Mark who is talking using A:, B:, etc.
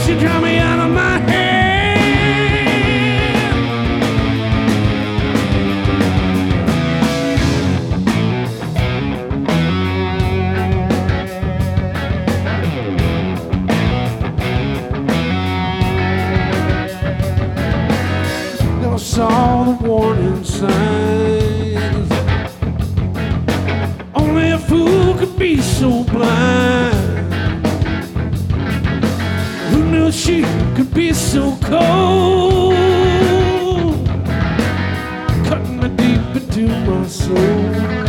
A: She drive me out of my head. Never saw the warning signs. Only a fool could be so blind. Who knew she could be so cold, cutting me deep into my soul?